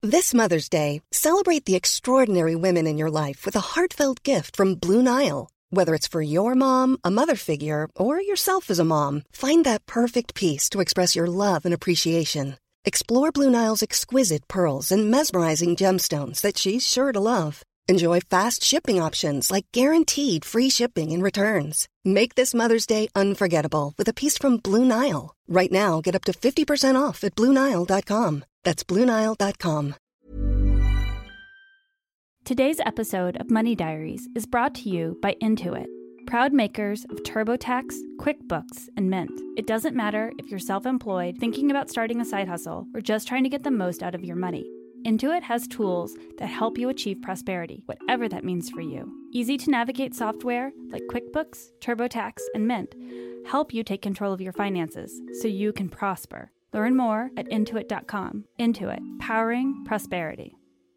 This Mother's Day, celebrate the extraordinary women in your life with a heartfelt gift from Blue Nile. Whether it's for your mom, a mother figure, or yourself as a mom, find that perfect piece to express your love and appreciation. Explore Blue Nile's exquisite pearls and mesmerizing gemstones that she's sure to love. Enjoy fast shipping options like guaranteed free shipping and returns. Make this Mother's Day unforgettable with a piece from Blue Nile. Right now, get up to 50% off at BlueNile.com. That's BlueNile.com. Today's episode of Money Diaries is brought to you by Intuit, proud makers of TurboTax, QuickBooks, and Mint. It doesn't matter if you're self-employed, thinking about starting a side hustle, or just trying to get the most out of your money. Intuit has tools that help you achieve prosperity, whatever that means for you. Easy-to-navigate software like QuickBooks, TurboTax, and Mint help you take control of your finances so you can prosper. Learn more at Intuit.com. Intuit, powering prosperity.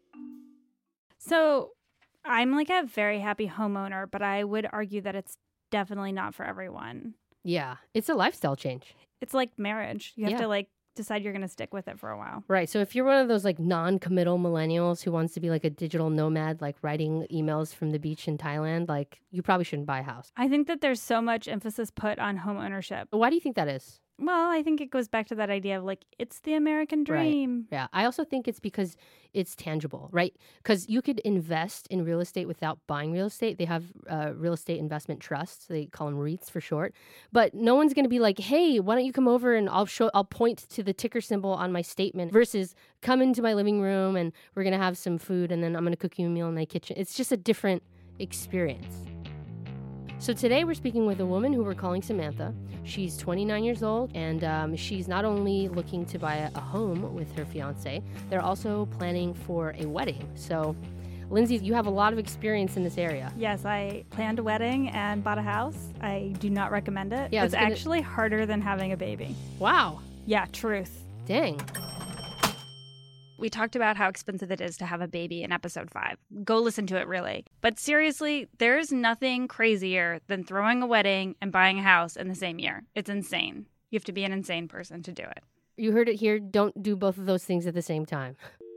So I'm like a very happy homeowner, but I would argue that it's definitely not for everyone. Yeah, it's a lifestyle change. It's like marriage. You have to like decide you're going to stick with it for a while. Right. So if you're one of those like non-committal millennials who wants to be like a digital nomad, like writing emails from the beach in Thailand, like you probably shouldn't buy a house. I think that there's so much emphasis put on home ownership. Why do you think that is? Well, I think it goes back to that idea of like, it's the American dream. Right. Yeah. I also think it's because it's tangible, right? Because you could invest in real estate without buying real estate. They have real estate investment trusts. They call them REITs for short. But no one's going to be like, hey, why don't you come over and I'll point to the ticker symbol on my statement versus come into my living room and we're going to have some food and then I'm going to cook you a meal in my kitchen. It's just a different experience. So today we're speaking with a woman who we're calling Samantha. She's 29 years old, and she's not only looking to buy a home with her fiancé, they're also planning for a wedding. So, Lindsay, you have a lot of experience in this area. Yes, I planned a wedding and bought a house. I do not recommend it. Yeah, it's actually harder than having a baby. Wow. Yeah, truth. Dang. We talked about how expensive it is to have a baby in episode 5. Go listen to it, really. But seriously, there's nothing crazier than throwing a wedding and buying a house in the same year. It's insane. You have to be an insane person to do it. You heard it here. Don't do both of those things at the same time.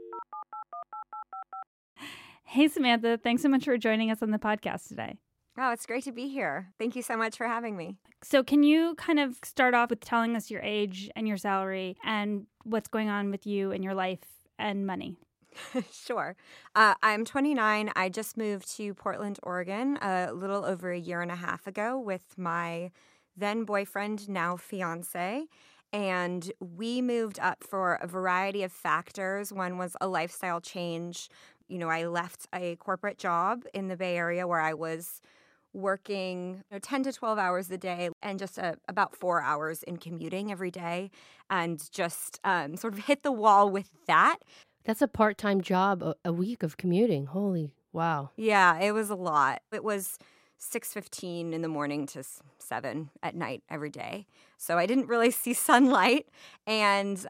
Hey, Samantha. Thanks so much for joining us on the podcast today. Oh, it's great to be here. Thank you so much for having me. So can you kind of start off with telling us your age and your salary and what's going on with you and your life and money? Sure. I'm 29. I just moved to Portland, Oregon a little over a year and a half ago with my then boyfriend, now fiance. And we moved up for a variety of factors. One was a lifestyle change. You know, I left a corporate job in the Bay Area where I was working 10 to 12 hours a day and just about 4 hours in commuting every day and just sort of hit the wall with that. That's a part-time job, a week of commuting. Holy wow. Yeah, it was a lot. It was 6:15 in the morning to 7 at night every day. So I didn't really see sunlight. And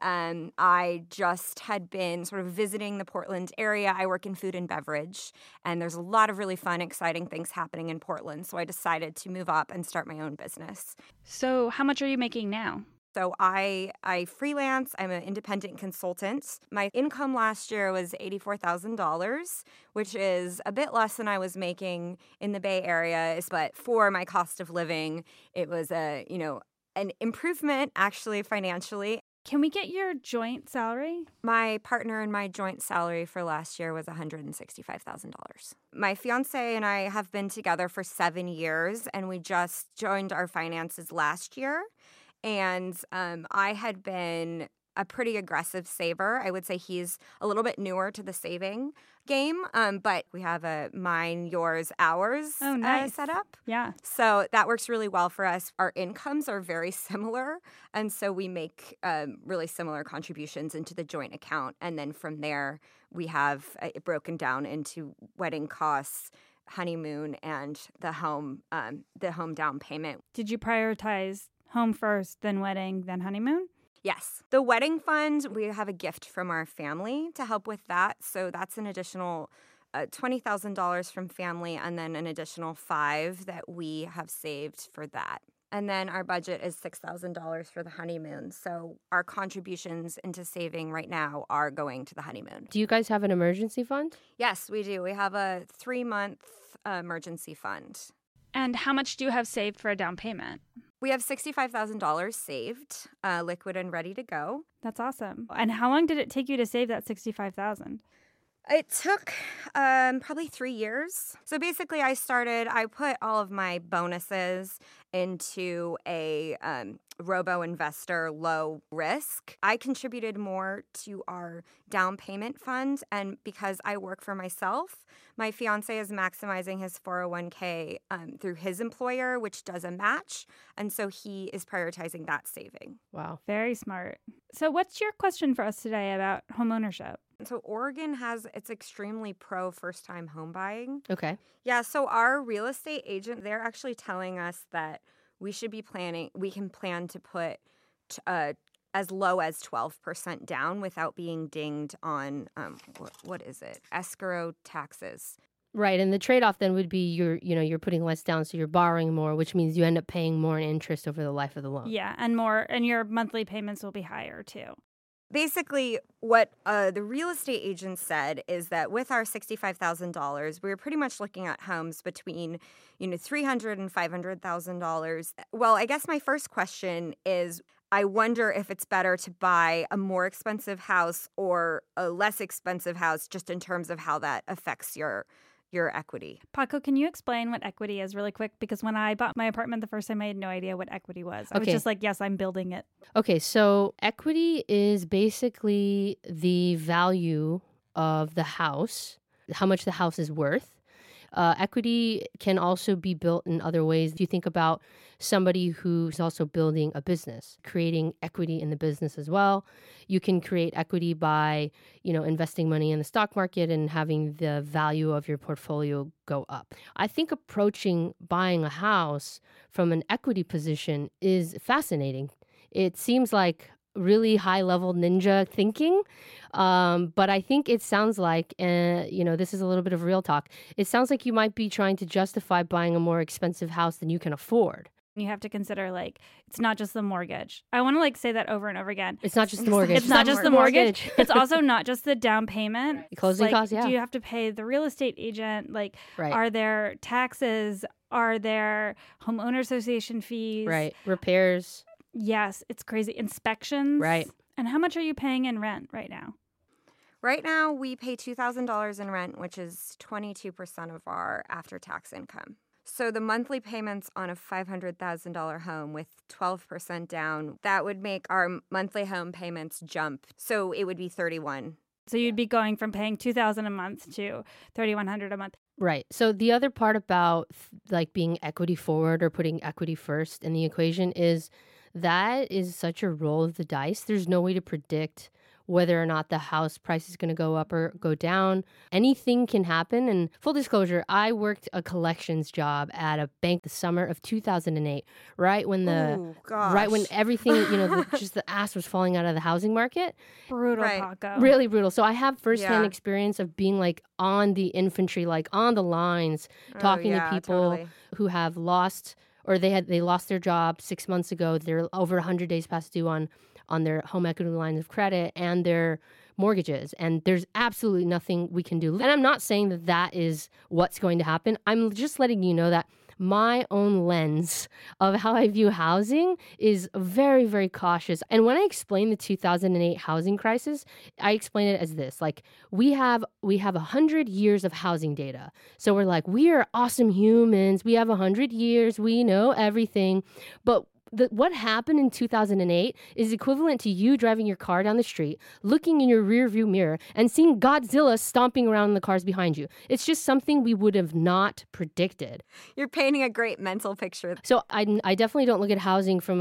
I just had been sort of visiting the Portland area. I work in food and beverage, and there's a lot of really fun, exciting things happening in Portland. So I decided to move up and start my own business. So how much are you making now? So I freelance. I'm an independent consultant. My income last year was $84,000, which is a bit less than I was making in the Bay Area. But for my cost of living, it was an improvement actually financially. Can we get your joint salary? My partner and my joint salary for last year was $165,000. My fiance and I have been together for 7 years, and we just joined our finances last year. And I had been a pretty aggressive saver. I would say he's a little bit newer to the saving game, but we have a mine, yours, ours set up. Yeah. So that works really well for us. Our incomes are very similar, and so we make really similar contributions into the joint account. And then from there, we have it broken down into wedding costs, honeymoon, and the home down payment. Did you prioritize home first, then wedding, then honeymoon? Yes. The wedding fund, we have a gift from our family to help with that. So that's an additional $20,000 from family and then an additional $5,000 that we have saved for that. And then our budget is $6,000 for the honeymoon. So our contributions into saving right now are going to the honeymoon. Do you guys have an emergency fund? Yes, we do. We have a 3-month emergency fund. And how much do you have saved for a down payment? We have $65,000 saved, liquid and ready to go. That's awesome. And how long did it take you to save that $65,000? It took probably 3 years. So basically, I put all of my bonuses into a robo-investor low risk. I contributed more to our down payment fund. And because I work for myself, my fiance is maximizing his 401k through his employer, which does a match. And so he is prioritizing that saving. Wow. Very smart. So what's your question for us today about home ownership? So Oregon it's extremely pro first-time home buying. Okay. Yeah, so our real estate agent, they're actually telling us that we can plan to put as low as 12% down without being dinged on, what is it, escrow taxes. Right, and the trade-off then would be you're putting less down, so you're borrowing more, which means you end up paying more in interest over the life of the loan. Yeah, and your monthly payments will be higher too. Basically, what the real estate agent said is that with our $65,000, we were pretty much looking at homes between, $300,000 and $500,000. Well, I guess my first question is, I wonder if it's better to buy a more expensive house or a less expensive house, just in terms of how that affects your equity. Paco, can you explain what equity is really quick? Because when I bought my apartment the first time, I had no idea what equity was. I was just like, yes, I'm building it. Okay, so equity is basically the value of the house, how much the house is worth. Equity can also be built in other ways. If you think about somebody who's also building a business, creating equity in the business as well. You can create equity by, investing money in the stock market and having the value of your portfolio go up. I think approaching buying a house from an equity position is fascinating. It seems like really high-level ninja thinking, but I think it sounds like, this is a little bit of real talk, it sounds like you might be trying to justify buying a more expensive house than you can afford. You have to consider, it's not just the mortgage. I want to, say that over and over again. It's not just the mortgage. It's not just the mortgage. It's also not just the down payment. Closing costs, yeah. Do you have to pay the real estate agent? Right. Are there taxes? Are there homeowner association fees? Right. Repairs. Yes, it's crazy. Inspections. Right. And how much are you paying in rent right now? Right now, we pay $2,000 in rent, which is 22% of our after-tax income. So the monthly payments on a $500,000 home with 12% down, that would make our monthly home payments jump. So it would be $31,000. So you'd be going from paying $2,000 a month to $3,100 a month. Right. So the other part about being equity forward or putting equity first in the equation is that is such a roll of the dice. There's no way to predict whether or not the house price is going to go up or go down. Anything can happen. And full disclosure, I worked a collections job at a bank the summer of 2008, right when everything, just the ass was falling out of the housing market. Brutal, right. Paco. Really brutal. So I have firsthand experience of being on the infantry, on the lines, talking to people who have lost or they lost their job 6 months ago. They're over 100 days past due on their home equity lines of credit and their mortgages. And there's absolutely nothing we can do. And I'm not saying that that is what's going to happen. I'm just letting you know that my own lens of how I view housing is very, very cautious. And when I explain the 2008 housing crisis, I explain it as this. We have 100 years of housing data. So we're we are awesome humans. We have 100 years. We know everything. But what happened in 2008 is equivalent to you driving your car down the street, looking in your rearview mirror, and seeing Godzilla stomping around in the cars behind you. It's just something we would have not predicted. You're painting a great mental picture. So I definitely don't look at housing from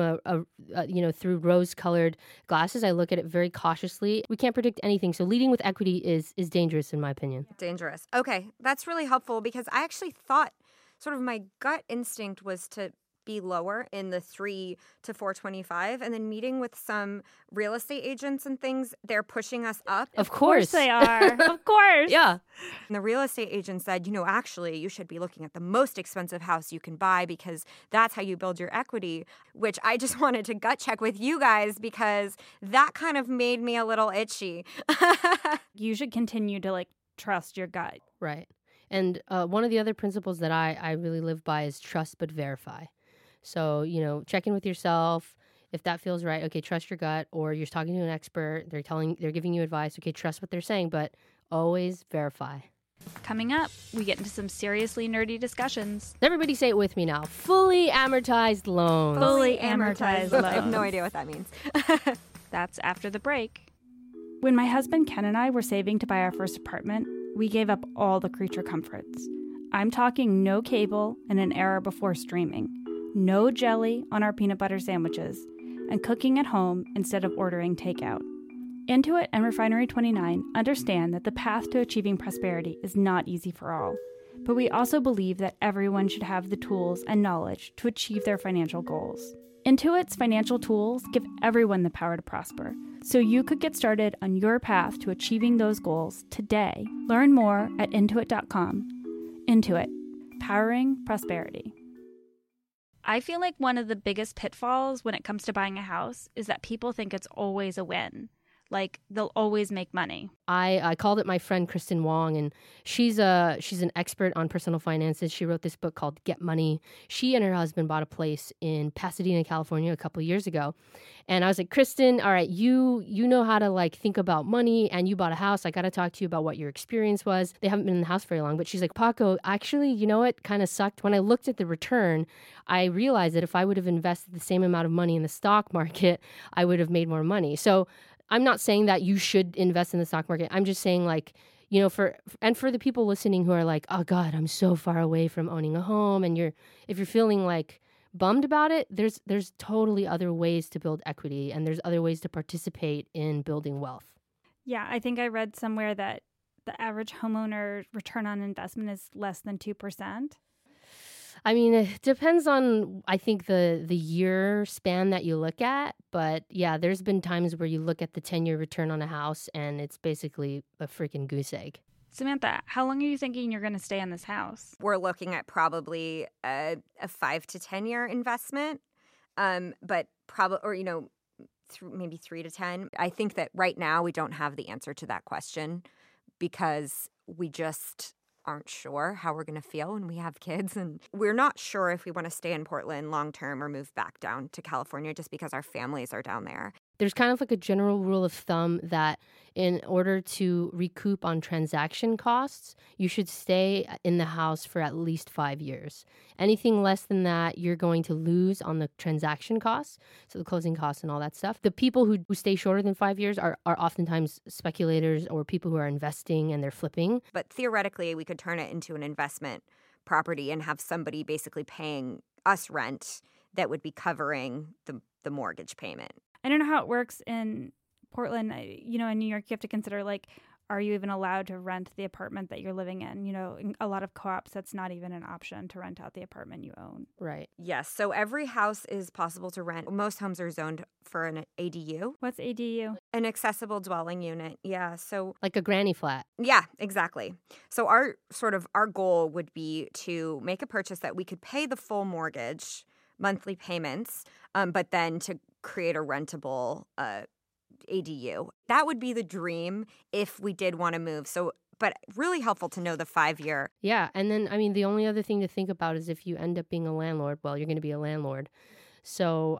through rose-colored glasses. I look at it very cautiously. We can't predict anything, so leading with equity is dangerous in my opinion. Dangerous. Okay, that's really helpful because I actually thought sort of my gut instinct was to be lower in the 3 to 425, and then meeting with some real estate agents and things, they're pushing us up. Of course they are. Of course. Yeah. And the real estate agent said, actually, you should be looking at the most expensive house you can buy because that's how you build your equity, which I just wanted to gut check with you guys because that kind of made me a little itchy. You should continue to trust your gut. Right. And one of the other principles that I really live by is trust but verify. So, check in with yourself. If that feels right, okay, trust your gut. Or you're talking to an expert, they're giving you advice, okay, trust what they're saying, but always verify. Coming up, we get into some seriously nerdy discussions. Everybody say it with me now. Fully amortized loans. Fully amortized loans. I have no idea what that means. That's after the break. When my husband Ken and I were saving to buy our first apartment, we gave up all the creature comforts. I'm talking no cable and an era before streaming, no jelly on our peanut butter sandwiches, and cooking at home instead of ordering takeout. Intuit and Refinery 29 understand that the path to achieving prosperity is not easy for all, but we also believe that everyone should have the tools and knowledge to achieve their financial goals. Intuit's financial tools give everyone the power to prosper, so you could get started on your path to achieving those goals today. Learn more at intuit.com. Intuit, powering prosperity. I feel like one of the biggest pitfalls when it comes to buying a house is that people think it's always a win. Like, they'll always make money. I called it my friend Kristen Wong, and she's an expert on personal finances. She wrote this book called Get Money. She and her husband bought a place in Pasadena, California a couple of years ago. And I was like, Kristen, all right, you know how to think about money, and you bought a house. I got to talk to you about what your experience was. They haven't been in the house very long, but she's like, Paco, actually, you know what kind of sucked? When I looked at the return, I realized that if I would have invested the same amount of money in the stock market, I would have made more money. So I'm not saying that you should invest in the stock market. I'm just saying for the people listening who are like, oh God, I'm so far away from owning a home. And if you're feeling bummed about it, there's totally other ways to build equity, and there's other ways to participate in building wealth. Yeah, I think I read somewhere that the average homeowner return on investment is less than 2%. I mean, it depends on, I think, the year span that you look at. But yeah, there's been times where you look at the 10-year return on a house and it's basically a freaking goose egg. Samantha, how long are you thinking you're going to stay in this house? We're looking at probably a 5 to 10 year investment, but probably, or, maybe 3 to 10. I think that right now we don't have the answer to that question because we just aren't sure how we're going to feel when we have kids. And we're not sure if we want to stay in Portland long term or move back down to California just because our families are down there. There's kind of a general rule of thumb that in order to recoup on transaction costs, you should stay in the house for at least 5 years. Anything less than that, you're going to lose on the transaction costs, so the closing costs and all that stuff. The people who stay shorter than 5 years are oftentimes speculators or people who are investing and they're flipping. But theoretically, we could turn it into an investment property and have somebody basically paying us rent that would be covering the mortgage payment. I don't know how it works in Portland. In New York, you have to consider, are you even allowed to rent the apartment that you're living in? In a lot of co-ops, that's not even an option to rent out the apartment you own. Right. Yes. So every house is possible to rent. Most homes are zoned for an ADU. What's ADU? An accessible dwelling unit. Yeah. So like a granny flat. Yeah, exactly. So our goal would be to make a purchase that we could pay the full mortgage, monthly payments, but then to create a rentable ADU. That would be the dream if we did want to move. So, but really helpful to know the 5 year. Yeah. And then, the only other thing to think about is if you end up being a landlord, well, you're going to be a landlord. So,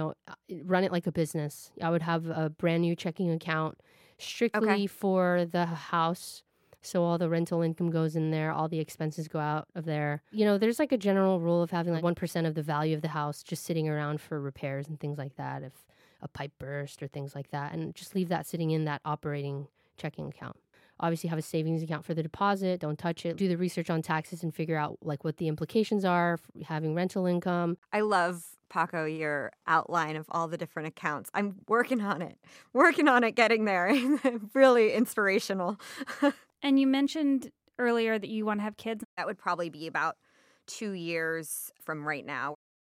run it like a business. I would have a brand new checking account strictly for the house. So all the rental income goes in there, all the expenses go out of there. There's a general rule of having 1% of the value of the house just sitting around for repairs and things like that, if a pipe burst or things like that, and just leave that sitting in that operating checking account. Obviously have a savings account for the deposit, don't touch it. Do the research on taxes and figure out what the implications are for having rental income. I love, Paco, your outline of all the different accounts. I'm working on it, getting there. Really inspirational. And you mentioned earlier that you want to have kids. That would probably be about 2 years from right now.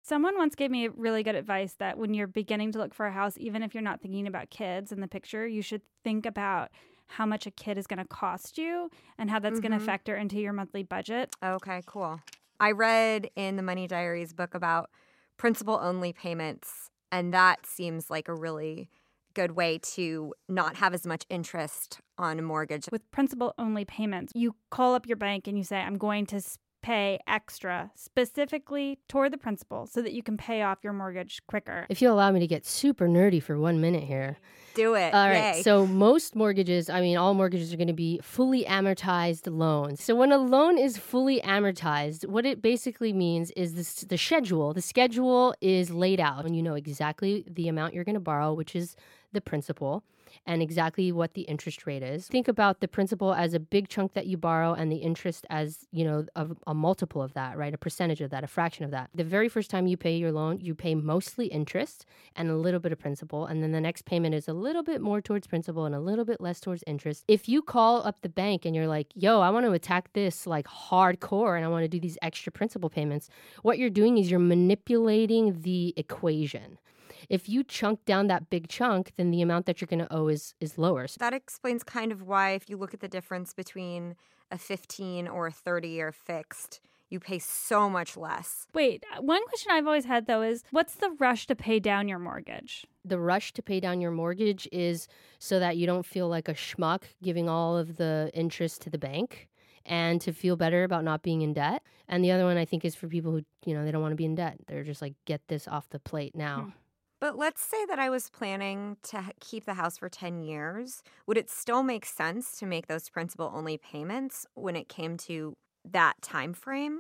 Someone once gave me really good advice that when you're beginning to look for a house, even if you're not thinking about kids in the picture, you should think about how much a kid is going to cost you and how that's going to factor into your monthly budget. Okay, cool. I read in the Money Diaries book about principal-only payments, and that seems like a really good way to not have as much interest on a mortgage. With principal-only payments, you call up your bank and you say, I'm going to pay extra specifically toward the principal so that you can pay off your mortgage quicker. If you'll allow me to get super nerdy for 1 minute here. Do it. All right. Yay. So most mortgages, all mortgages are going to be fully amortized loans. So when a loan is fully amortized, what it basically means is the schedule. The schedule is laid out and you know exactly the amount you're going to borrow, which is the principal, and exactly what the interest rate is. Think about the principal as a big chunk that you borrow and the interest as, a multiple of that, right? A percentage of that, a fraction of that. The very first time you pay your loan, you pay mostly interest and a little bit of principal. And then the next payment is a little bit more towards principal and a little bit less towards interest. If you call up the bank and you're like, yo, I want to attack this like hardcore and I want to do these extra principal payments, what you're doing is you're manipulating the equation. If you chunk down that big chunk, then the amount that you're going to owe is lower. That explains kind of why, if you look at the difference between a 15 or a 30-year fixed, you pay so much less. Wait, one question I've always had, though, is what's the rush to pay down your mortgage? The rush to pay down your mortgage is so that you don't feel like a schmuck giving all of the interest to the bank and to feel better about not being in debt. And the other one, I think, is for people who, they don't want to be in debt. They're just like, get this off the plate now. But let's say that I was planning to keep the house for 10 years. Would it still make sense to make those principal-only payments when it came to that time frame?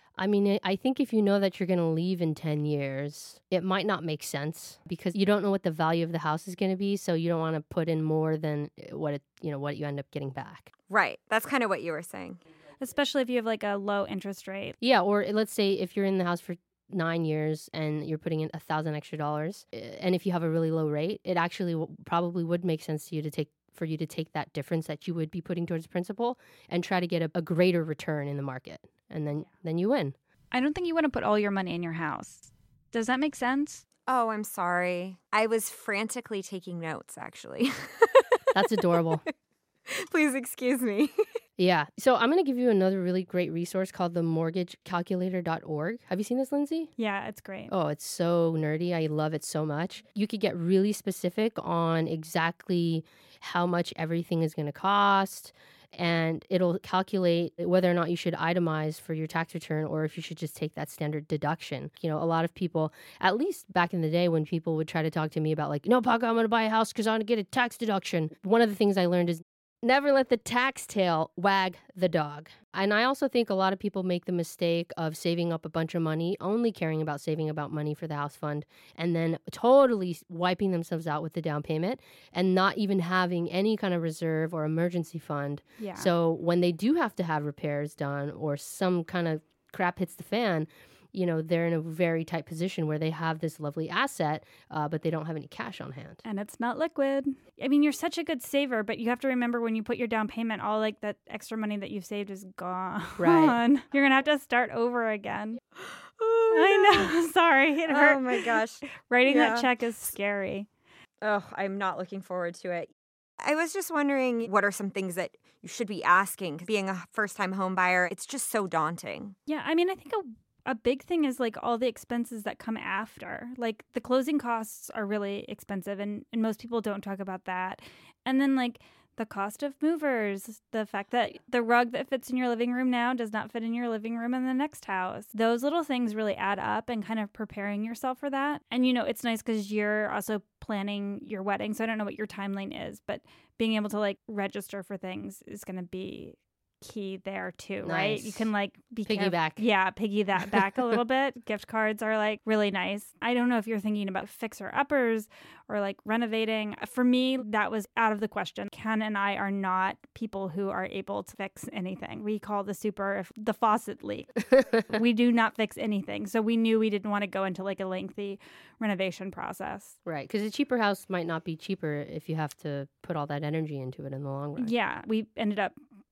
I think if you know that you're going to leave in 10 years, it might not make sense because you don't know what the value of the house is going to be, so you don't want to put in more than what you end up getting back. Right. That's kind of what you were saying. Especially if you have like a low interest rate. Yeah, or let's say if you're in the house for 9 years and you're putting in $1,000 extra, and if you have a really low rate, it actually probably would make sense to you to take that difference that you would be putting towards principal and try to get a greater return in the market, and then you win. I don't think you want to put all your money in your house. Does that make sense? Oh, I'm sorry. I was frantically taking notes, actually. That's adorable. Please excuse me. Yeah. So I'm going to give you another really great resource called the mortgagecalculator.org. Have you seen this, Lindsay? Yeah, it's great. Oh, it's so nerdy. I love it so much. You could get really specific on exactly how much everything is going to cost, and it'll calculate whether or not you should itemize for your tax return or if you should just take that standard deduction. A lot of people, at least back in the day when people would try to talk to me about like, no, Paco, I'm going to buy a house because I want to get a tax deduction. One of the things I learned is never let the tax tail wag the dog. And I also think a lot of people make the mistake of saving up a bunch of money, only caring about saving about money for the house fund, and then totally wiping themselves out with the down payment and not even having any kind of reserve or emergency fund. Yeah. So when they do have to have repairs done or some kind of crap hits the fan, they're in a very tight position where they have this lovely asset, but they don't have any cash on hand. And it's not liquid. You're such a good saver, but you have to remember when you put your down payment, all like that extra money that you've saved is gone. Right. You're going to have to start over again. Oh, I know. Sorry. It hurt. Oh, my gosh. Writing that check is scary. Oh, I'm not looking forward to it. I was just wondering, what are some things that you should be asking? Being a first-time home buyer, it's just so daunting. Yeah, I think a big thing is like all the expenses that come after. Like the closing costs are really expensive and most people don't talk about that. And then like the cost of movers, the fact that the rug that fits in your living room now does not fit in your living room in the next house. Those little things really add up and kind of preparing yourself for that. And it's nice because you're also planning your wedding. So I don't know what your timeline is, but being able to like register for things is going to be key there too, right? Nice. You can like be piggyback. Piggy that back a little bit. Gift cards are like really nice. I don't know if you're thinking about fixer uppers or like renovating. For me, that was out of the question. Ken and I are not people who are able to fix anything. We call the super if the faucet leak. We do not fix anything. So we knew we didn't want to go into like a lengthy renovation process. Right, because a cheaper house might not be cheaper if you have to put all that energy into it in the long run. Yeah, we ended up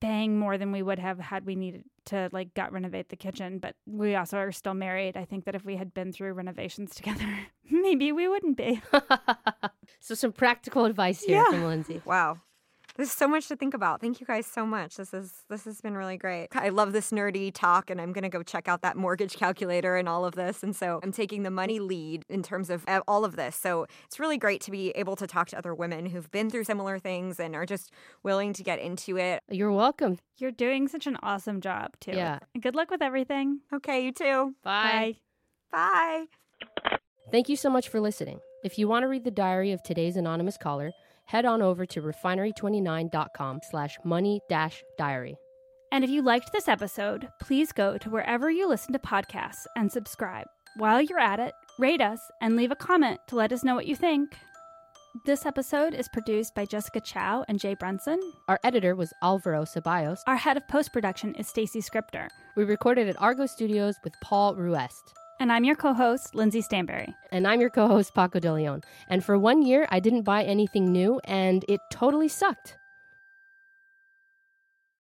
paying more than we would have had we needed to like gut renovate the kitchen, but we also are still married. I think that if we had been through renovations together, maybe we wouldn't be. So some practical advice here from Lindsay. Wow. There's so much to think about. Thank you guys so much. This has been really great. I love this nerdy talk, and I'm going to go check out that mortgage calculator and all of this. And so I'm taking the money lead in terms of all of this. So it's really great to be able to talk to other women who've been through similar things and are just willing to get into it. You're welcome. You're doing such an awesome job, too. Yeah. Good luck with everything. Okay, you too. Bye. Bye. Thank you so much for listening. If you want to read the diary of today's anonymous caller, head on over to refinery29.com/money-diary. And if you liked this episode, please go to wherever you listen to podcasts and subscribe. While you're at it, rate us and leave a comment to let us know what you think. This episode is produced by Jessica Chow and Jay Brunson. Our editor was Alvaro Ceballos. Our head of post-production is Stacey Scripter. We recorded at Argo Studios with Paul Ruest. And I'm your co-host, Lindsay Stanberry. And I'm your co-host, Paco de Leon. And for 1 year, I didn't buy anything new, and it totally sucked.